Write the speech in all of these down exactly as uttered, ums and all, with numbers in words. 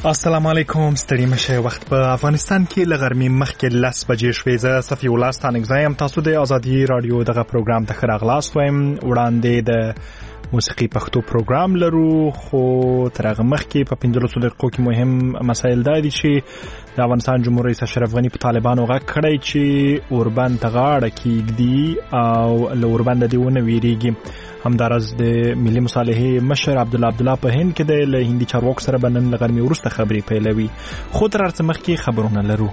السلام علیکم. ستړي مشه. وخت په افغانستان کې لغرمې مخکې لس بجې شوې. زه صفي الله ستانګزایم. تاسو د ازادي رادیو دغه پروګرام ته ښه راغلاست وایم. وړاندې د موسیقي پښتو پروګرام لرو، خو تر هغه مخکې په پنځلسو دقیقو کې مهم مسایل دا دي چې د افغانستان جمهور رئیس اشرف غني په طالبانو غږ کړی چې اوربند ته غاړه کیږدي او له اوربند دې ونه ویریږي. همدارس د ملي مصالحې مشر عبدالله عبدالله په هند کې د له هندي چارواکو سره به نن له غرمې وروسته خبرې پیلوي. خو تر هر څه مخکې خبرونه لرو.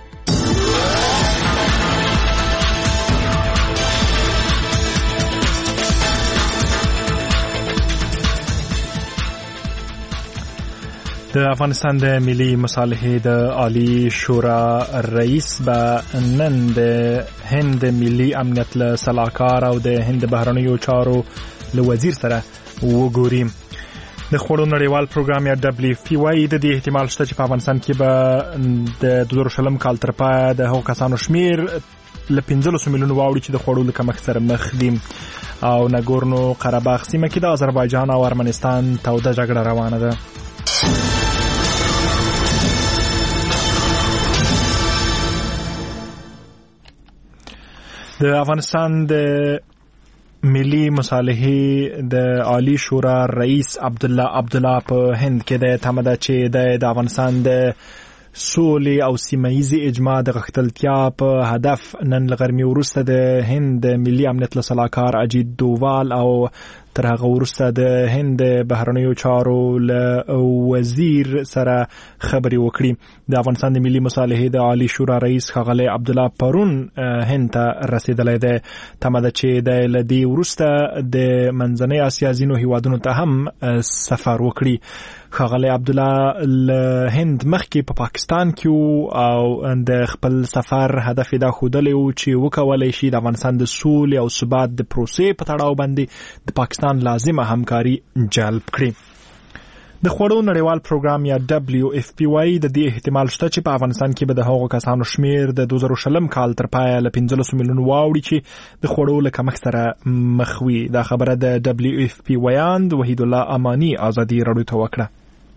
د افغانستان د ملي مصالحې د عالی شورا رئیس به نن د هند ملي امنیت له سلاکار او د هند بهرنیو چارو له وزیر سره وګوري. د خوړو نړیوال پروګرام یا دبليو اف پی وايي د دې احتمال شته چې په افغانستان کې به د دوه زره شلم کال تر پایه د هغو کسانو شمیر له پنځلسو میلیونو واوړي چې د خوړو له کمښت سره مخ دي. او ناګورنو قرهباغ سیمه کې د آذربایجان او ارمنستان توده جګړه روانه ده. د افغانستان د ملي مصالحې د عالی شورا رئیس عبدالله عبدالله په هند کې د تمه ده چې د افغانستان د سولې او سیمه‌ییزې اجماع د غښتلتیا په هدف نن له غرمې وروسته د هند ملي امنیت له سلاکار اجیت دووال او تر هغه وروسته د هند بهرنیو چارو له وزیر سره خبرې وکړي. د افغانستان د ملي مصالحې د عالی شورا رئیس ښاغلی عبدالله پرون هند ته رسیدلی دی. تمه ده چې د له دې وروسته د منځنۍ اسیا ځینو هیوادونو ته هم سفر وکړي. ښاغلی عبدالله له هند مخکې په پاکستان کې او د خپل سفر هدف دا ښودلی و چې وکولی شي د افغانستان د سولې او ثبات د پروسې په تړاو باندې د پاکستان لازمه همکاري جلب کړي. د خوړو نړیوال پروګرام یا دبليو اف پی وايي د دې احتمال شته چې په افغانستان کې به د هغو کسانو شمیر د دوه زره شلم کال تر پایه له پنځلسو میلیونو واوړي چې د خوړو له کمښت سره مخ وي. دا خبره د دبليو اف پی ویاند وحید الله امانی ازادي راډیو ته وکړه.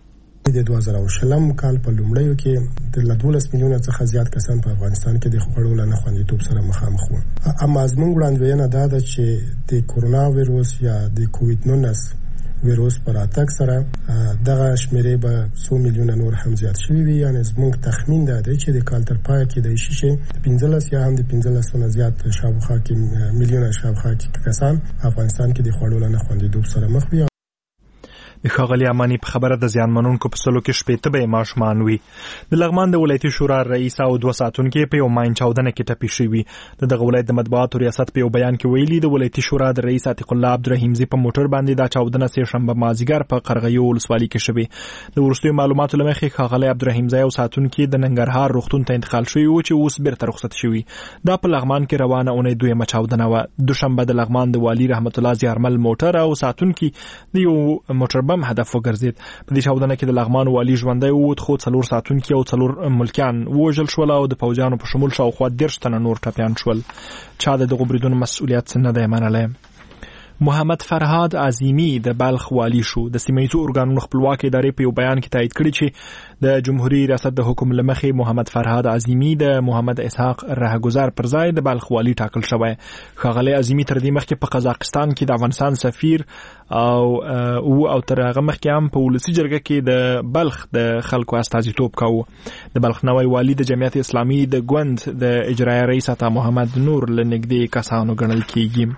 د دوه زره شلم کال په لومړیو کې د دولس میلیونه څخه زیات کسان په افغانستان کې د خوړو له ناخوندیتوب سره مخامخ وو. اما زموږ وړاندوینه دا ده چې د کورونا وایروس یا د کووید نولس وایروس پر اتاک سره دغه شمیرې به څو میلیونه نور هم زیات شوي وي. یعنی زموږ تخمین دا دی چې د کال تر پایه کې د شیشه د پنځلس یا هم د پنځلس نه زیات شاوخوا کې میلیونه شاوخوا کې کسان افغانستان کې د خوړو له ناخوندیتوب سره مخ وي. د ښاغلي امانی په خبره د زیانمنونکو په سلو کې شپېته به ماشومان وي. د لغمان د ولایتي شورا رئیس او دوه ساتونکي په یو ماین چاودنه کې ټپي شوي. د دغه ولایت د مطبوعاتو ریاست په یو بیان کې ویلي د ولایتي شورا د رئیس عتیق الله عبدالرحیمزي په موټر باندې دا چاودنه سه شنبه مازیګر په قرغیو ولسوالۍ کې شوې. د وروستیو معلوماتو له مخې ښاغلی عبدالرحیمزي او ساتونکي د ننګرهار روغتون ته انتقال شوي وو چې اوس بیرته رخصت شوي. دا په لغمان کې روانه اونۍ دویمه چاودنه وه. دوشنبه د لغمان د والي رحمت الله زیارمل موټر او ساتونکي د یو موټر بم هدف وګرځېد. په دې چاودنه کې د لغمان والي ژوندی ووت، خو څلور ساتونکي او څلور ملکیان ووژل شول او د پوځیانو په شمول شاوخوا دېرش تنه نور ټپیان شول. چا د دغو بریدونو مسؤلیت نه دی منلی. محمد فرهاد عظیمی د بلخ والی شو. د سیمه‌ییزو ارګانونو خپلواکې ادارې په یو بیان کې تایید کړي چې د جمهوریت ریاست د حکم له مخې محمد فرهاد عظیمی د محمد اسحاق رهگذر پر ځای د بلخ والی ټاکل شوی. ښاغلی عظیمی تر دې مخکې په قزاقستان کې د افغانستان سفیر او او او تر هغه مخکې هم په ولسي جرګه کې د بلخ د خلکو استازیتوب کاوه. د بلخ نوی والی د جمعیت اسلامي د ګوند د اجرایه رئیس عطا محمد نور له نږدې کسانو ګڼل کیږي.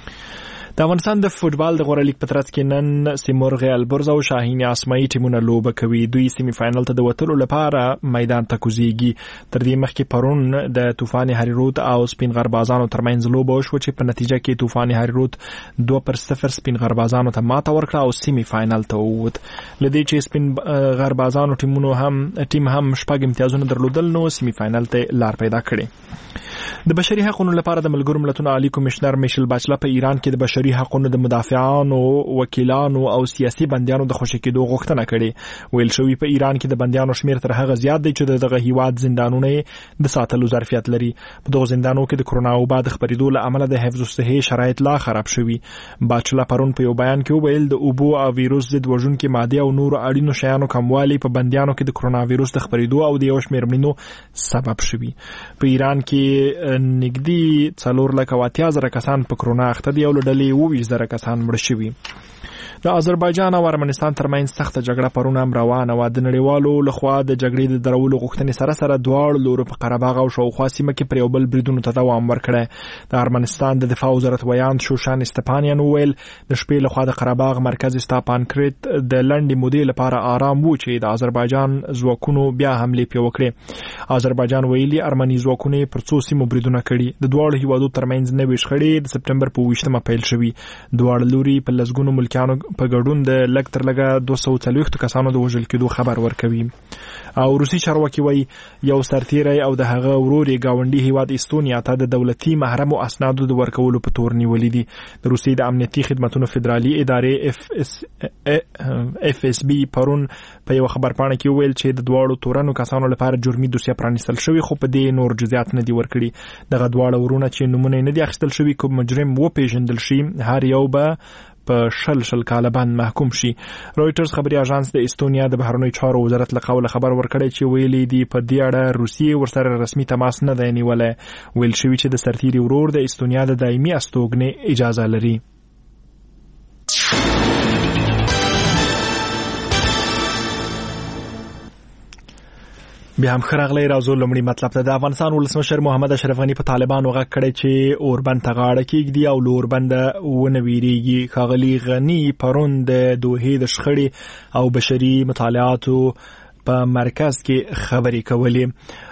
د افغانستان د فوټبال د غوره لیګ په ترڅ کې نن سیمرغ البرز او شاهین اسماعي ټیمونه لوبه کوي. دوی سیمي فاینل ته د وتلو لپاره میدان ته کوزيږي. تر دې مخکې پرون د طوفان هریروت او سپین غربازانو ترمنځ لوبه وشوه چې په نتیجه کې طوفان هریروت دوه پر صفر سپین غربازانو ته ماته ورکړه او سیمي فاینل ته ووت. لدې چې سپین غربازانو ټیمونو هم ټیم هم شپږ امتیازونه درلودل نو سیمي فاینل ته لار پیدا کړې. د بشري حقوقو لپاره د ملګرو ملتونو عالی کمشنر میشل باچلا په ایران کې د بشري حقوقو د مدافعانو، وکیلانو او سیاسي بندیانو د خوشی کېدو غوښتنه کړې. ویل شوی په ایران کې د بندیانو شمیر تر هغه زیات دی چې دغه هیواد زندانونه د ساتلو ظرفیت لري. په دغه زندانونو کې د کرونا وبا د خپرېدو له امله د حفظ الصحې شرایط لا خراب شوي. باچلا پرون په یو بیان کې وویل د اوبو او ویروس ضد وژونکي ماده او نور اړینو شیانو کموالی په بندیانو کې د کرونا ویروس د خپرېدو او د یو شمېر مړینو سبب شوي. په ایران کې نږدې څلور لکه او اتیا زره کسان په کرونا اخته دي او له ډلې اووه ویشت زره کسان مړه شوي. د آذربایجان او ارمنستان ترمنځ سخته جګړه پرون هم روانه وه. د نړیوالو لخوا د جګړې د درولو غوښتنې سره سره دواړو لورو په قره باغ او شاوخوا سیمه کې پر یو بل بریدونو ته دوام ورکړی. د ارمنستان د دفاع وزارت ویاند شوشان استپانیان وویل د شپې لخوا د قره باغ مرکز استاپانکریت د لنډې مودې لپاره آرام و چې د آذربایجان ځواکونو بیا حملې پرې وکړې. آذربایجان ویلي ارمني ځواکونو پر څو سیمو بریدونه کړي. د دواړو هیوادو ترمنځ نوې شخړې د سپټمبر په اوویشتمه پیل شوي. دواړه لوري په لسګونو ملکیانو په ګډون د لږ تر لږه دوه سوه څلوېښت کسانو د وژل کېدو خبر ورکوي. او روسي چارواکي وایي یو سرتیری او د هغه ورور یې ګاونډي هیواد استونیا ته د دولتي محرمو اسنادو د ورکولو په تور نیولي دي. د روسي د امنیتي خدمتونو فدرالي ادارې اف اس اف اس بي پرون په یو خبرپاڼه کې وویل چې د دواړو تورنو کسانو لپاره جرمي دوسیه پرانیستل شوی، خو په دې نور جزئیات نه دي ورکړي. دغه دواړه ورونه چې نومونه نه دي اخیستل شوي کوم مجرم وپېژندل شي هر یو به په شل شل کاله باندې محکوم شي. رويټرز خبري اژانس د استونیا د بهرنیو چارو وزارت له قوله خبر ورکړی چې ویلي دی په دې اړه روسیې ورسره رسمي تماس نه دی نیولی. ویل شوي چې د سرتیري ورور د استونیا د دایمي استوګنې اجازه لري. بیا هم خراغلی راځو لومړی مطلب ته. د افغانستان ولسمشر محمد اشرف غنی په طالبانو غږ کړی چې اوربند ته غاړه کېږدي او له اوربنده ونه ویریږي. ښاغلي غني پرون د دوحې د شخړې او بشري مطالعاتو په مرکز کې خبرې کولې.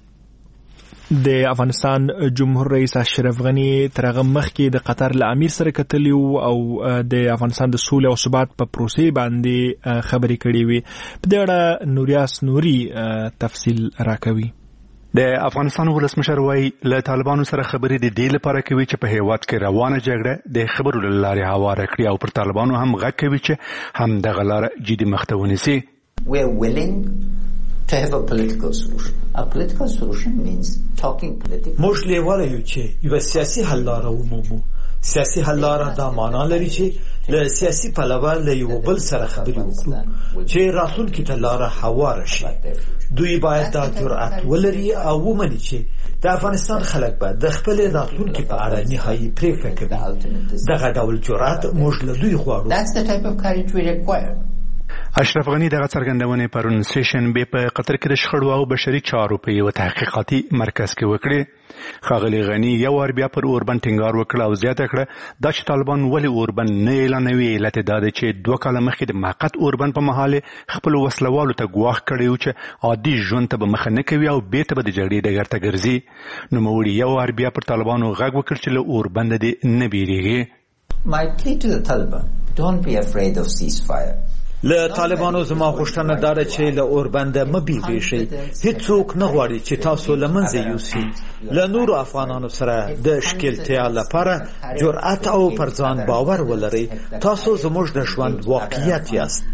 د افغانستان جمهور رئیس اشرف غنی تر هغه مخکې د قطر له امیر سره کتلی او د افغانستان د سولې او ثبات په پروسې باندې خبرې کړې وي. په دې اړه نوریاس نوري تفصیل راکوي. د افغانستان ولسمشر وايي له طالبانو سره خبرې د دې لپاره کوي چې په هیواد کې روانه جګړه د خبرو له لارې هواره کړي او پر طالبانو هم غږ کوي چې هم دغه لاره جدي مخته ونیسي. We are willing to have a political solution. A political solution means talking politically. موږ لیواله یو چې یو سیاسي حل لاره ومومو. سیاسي حل لاره دا معنا لري چې له سیاسي پلوه له یو بل سره خبرې وکړو چې راتلونکي ته لاره هواره شي. دوی باید دا جرأت ولري او ومني چې د افغانستان خلک به د خپل راتلونکي په اړه نهایي پریکړه کوي. دغه ډول جرأت موږ له دوی غواړو. That's the type of courage we require. اشرف غنی دغه څرګندونې پرون سیشن به په قطر کې د شخړو او بشري چارو په یو تحقیقاتي مرکز کې وکړي. ښاغلي غنی یو وار بیا پر اوربند ټینګار وکړ او زیاته کړه دا چې طالبان ولې اوربند نه اعلانوي. علت دا دی چې دوه کاله مخکې د موقت اوربند په مهال خپل وسلوالو ته ګواښ کړی و چې عادي ژوند ته به مخه نه کوي او بیرته به د جګړې ډګر ته ګرځي. نوموړي یو وار بیا پر طالبانو غږ وکړ چې له اوربنده دې نه بیریږي. My plea to the Taliban, don't be afraid of ceasefire. له طالبانو زما غوښتنه دا ده چې له اوربنده مه بیریږئ. هیڅوک نه غواړي چې تاسو له منځه یوسي. له نورو افغانانو سره د ښکیلتیا لپاره جرأت او پر ځان باور ولرئ. تاسو زموږ د ژوند واقعیت یاست.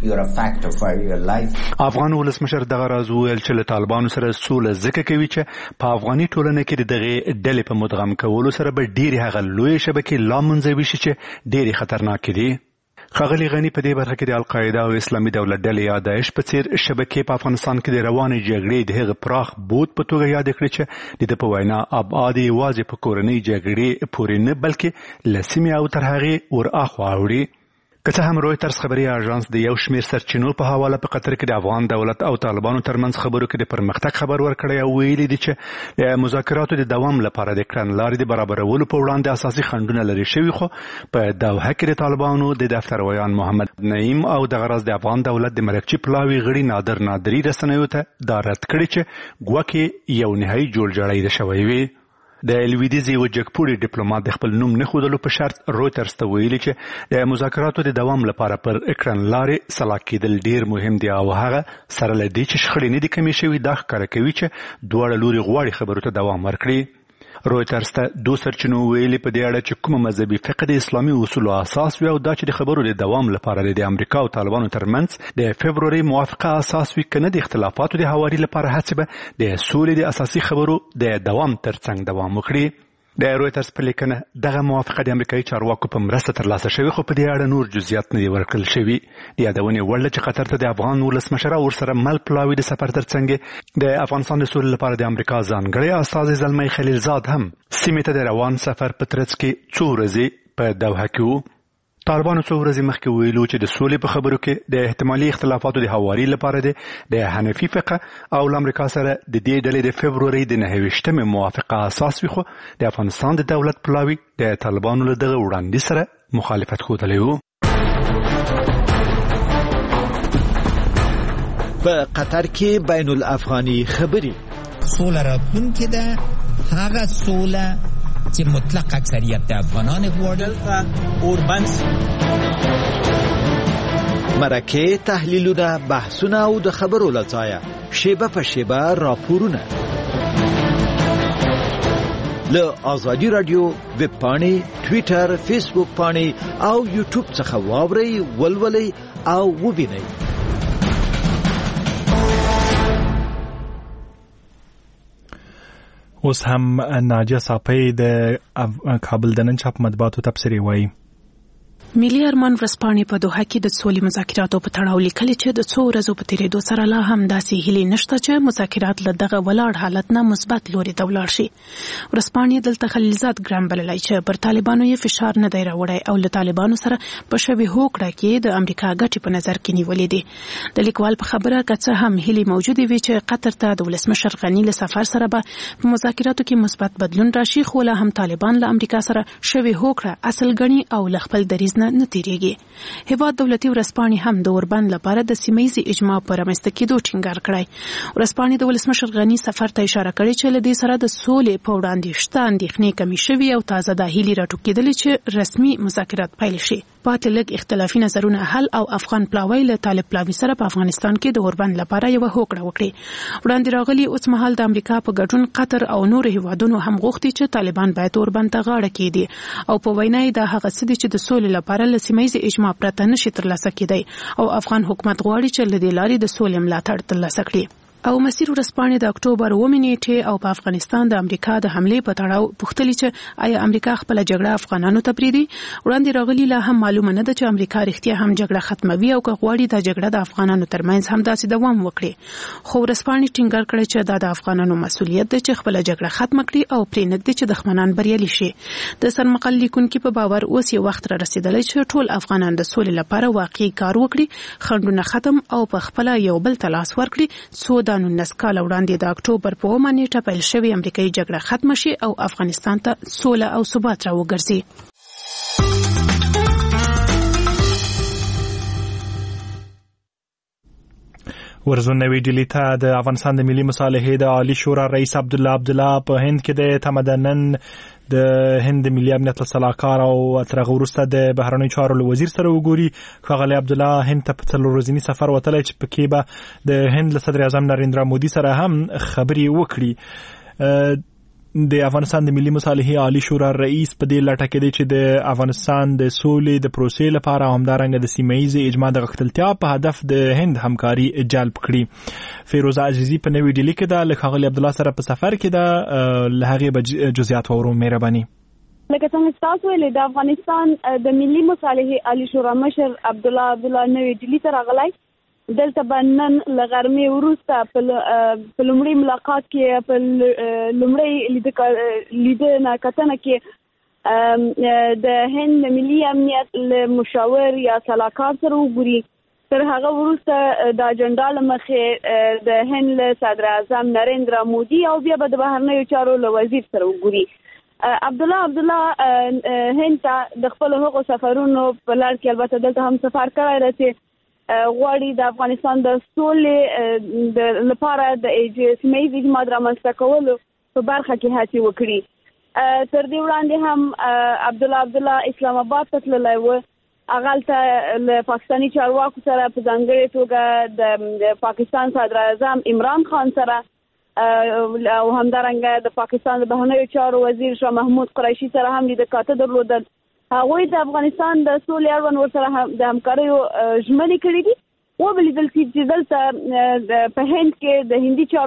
افغان ولسمشر دغه راز وویل چې له طالبانو سره سوله ځکه کوي چې په افغاني ټولنه کې د دغې ډلې په مدغم کولو سره به ډېرې هغه لویې شبکې لا منځوي شي چې ډېرې خطرناکې دي. ښاغلي غني په دې برخه کې د القاعده او اسلامي دولت ډلې یا داعش په څیر شبکې په افغانستان کې د روانې جګړې د هغه پراخ بود په توګه یاد کړی چې د په وینا ابعاد یوازې په کورنۍ جګړې پورې نه بلکې له سیمې او تر هغې ور اخوا اوړي. که څه هم رويټرز خبري اژانس د یو شمېر سرچینو په حواله په قطر کې د افغان دولت او طالبانو ترمنځ خبرو کې د پرمختګ خبر ورکړی او ویلي دي چې د مذاکراتو د دوام لپاره د کړنلارې د برابرولو په وړاندې اساسي خنډونه لري شوي، خو په دوحه کې د طالبانو د دفتر ویان محمد نعیم او د غرض د افغان دولت د مرکچی پلاوي غړي نادر نادری رسنیو ته دا رد کړی چې ګواکې یو نهایي جوړجاړی د شوی وي. د لویدیځي و جګپوري ډیپلوماټ د خپل نوم نه ښودلو په شرط رويټرز ته ویلي چې د مذاکراتو د دوام لپاره پر کړنلارې سلا کېدل ډیر مهم دي او هغه سره له دې چې شخړې نه دي کمې شوي دا ښکاره کوي چې دواړه لوري غواړي خبرو ته دوام ورکړي. رويټرز ته دوه سرچینو ویلي په دې اړه چې کوم مذهبي فقه د اسلامي اصولو اساس وي او دا چې د خبرو د دوام لپاره د امریکا او طالبانو ترمنځ د فبروري موافقه اساس وي کنه د اختلافاتو د هواري لپاره هڅه به د سولې د اساسي خبرو د دوام ترڅنګ دوام وکړي. د رويټرز په لیکنه دغه موافقه د امریکایي چارواکو په مرسته ترلاسه شوې خو په دې اړه نور جزئیات نه دي ورکړل شوي. د یادونې وړ چې قطر ته د افغان ولسمشر او ورسره مل پلاوي د سفر ترڅنګ د افغانستان د سولې لپاره د امریکا ځانګړی استازی زلمی خلیلزاد هم سیمې ته د روان سفر په ترڅ کې څو ورځې په دوحه کې وو. طالبانو څو ورځې مخکې ویلو چې د سولې په خبرو کې د احتمالي اختلافاتو د هواري لپاره د حنفي فقه او امریکا سره د دې ډلې د فبروري د نهه ویشتمې موافقه اساس وي خو د افغانستان د دولت پلاوي د طالبانو له دغه وړاندیز سره مخالفت ښودلی و. په قطر کې بین الافغاني خبرې سوله راتلونکې ده هغه سوله چې مطلق اکثریت د افغانان غواړي اوربند مرکه تحلیلونه بحثونه او د خبرو لځایه شیبه په شیبه راپورونه له آزادی رادیو ویب پاڼې ټویټر فیسبوک پاڼې او یوټیوب څخه واورئ ولولئ او وبینئ. اوس هم ناجیه صافی د کابل د نن چاپ مطبوعاتو تبصرې وایي. ملي ارمان ورځپاڼې په دوحه کې د سولې مذاکراتو په تړاو لیکلي چې د څو ورځو په تیریدو سره لا هم داسې هیلې نشته چې مذاکرات له دغه ولاړ حالت نه مثبت لوري ته ولاړ شي. ورځپاڼې دلته خلیلزاد ګرام بللی چې پر طالبانو یې فشار نه دی راوړی او له طالبانو سره په شوې هوکړه کې د امریکا ګټې په نظر کې نیولې دي. د لیکوال په خبره که څه هم هیلې موجودې وي چې قطر ته د ولسمشر غني له سفر سره به په مذاکراتو کې مثبت بدلون راشي خو لا هم طالبان له امریکا سره شوې هوکړه اصل ګڼي او له خپل دریځ نه تیریږي. هیواد دولتي ورځپاڼې هم د اوربند لپاره د سیمه‌ییزې اجماع په رامنځته کېدو ټینګار کړی. ورځپاڼې د ولسمشر غني سفر ته اشاره کړې چې له دې سره د سولې په وړاندې شته اندېښنې کمې شوي او تازه دا هیلې راټوکېدلې چې رسمي مذاکرات پیل شي. پاتې لږ اختلافي نظرونه حل او افغان پلاوی له طالب پلاوي سره په افغانستان کې د اوربند لپاره یو هوکړه وکړي. وړاندې راغلي اوس مهال د امریکا په ګډون قطر او نور هیوادونو هم غوښتي چې طالبان باید اوربند ته غاړه کېږدي او په وینا یې دا هغه څه دي چې د سولې لپاره له سیمه‌ییزې اجماع پرته نشي ترلاسه کېدی او افغان حکومت غواړي چې له دې لارې د سولې ملاتړ ترلاسه کړي. او مسیر ورځپاڼې د اکتوبر اووه نیټې او په افغانستان د امریکا د حملې په تړاو پوښتلي چې آیا امریکا خپل جګړه افغانانو ته پریږدي. وړاندې راغلي لا هم معلومه نه ده چې امریکا رښتیا هم جګړه ختموي او که غواړي دا جګړه د افغانانو ترمنځ هم داسې دوام وکړي. خو ورځپاڼې ټینګار کړی چې دا د افغانانو مسؤلیت دی چې خپل جګړه ختم کړي او پرې نږدې چې دښمنان بریالي شي. د سرمقال لیکونکي په باور اوس یو وخت را رسیدلی چې ټول افغانان د سولې لپاره واقعي کار وکړي، خنډونه ختم او په خپل یو بل ته لاس ورکړي څو دا نولس کاله وړاندې د اکتوبر په اووه نیټه پیل شوې امریکایي جګړه ختمه شي او افغانستان ته سوله او ثبات راوګرځي. ورزونوي ډیلی ته د افغانستان د ملي مصالحې د عالی شورا رئیس عبدالله عبدالله په هند کې د تمدنن د هند ملي امنیت صلاحکار او ترغه وروسته د بهرنیو چارو وزیر سره وګوري. ښاغلی عبدالله هند ته په څلور ورځني سفر وتلی چې پکې به د هند له صدر اعظم نریندرا مودي سره هم خبرې وکړي. د افغانستان د ملي مصالحې عالی شورا رئیس په دې لټه کې دی چې د افغانستان د سولې د پروسې لپاره همدارنګه د سیمه‌ییزې اجماع د غښتلتیا په هدف د هند همکاري جلب کړي. فیروزه عزیزي په نوې ډیلي کې ده، له ښاغلي عبدالله سره په سفر کې ده، له هغې به جزئیات واورو. مهرباني. لکه څنګه تاسو ویلي د افغانستان د ملي مصالحې عالی شورا مشر عبدالله عبدالله نوې ډیلي ته راغلی. دلته بنن لغرمې وروسته په لومړي ملاقات کې په لومړي لیدنه کتنه کې د هند ملي امنیت له مشاور یا صلاحکار سره وګوري. تر هغه وروسته د اجنډا له مخې د هند له صدر اعظم نریندرا مودي او بیا به د بهرنیو چارو له وزیر سره وګوري. عبدالله عبدالله هند ته د خپل هغو سفرونو په لړ کې البته دلته هم سفر کړی دی چې غواړي د افغانستان د سولې د لپاره د سیمه‌ییز اجماع رامنځته کولو په برخه کې هڅې وکړي. تر دې وړاندې هم عبدالله عبدالله اسلام آباد ته تللی و. هغلته له پاکستاني چارواکو سره په ځانګړې توګه د پاکستان صدر اعظم عمران خان سره او همدارنګه د پاکستان د بهرنیو چارو وزیر شاه محمود قریشي سره هم د کاته درلودل. هغوی د افغانستان د سولې اړوند ورسره د همکاریو ژمنې کړې دي. وبلیدل چې دلته په هند کې د هندي چارو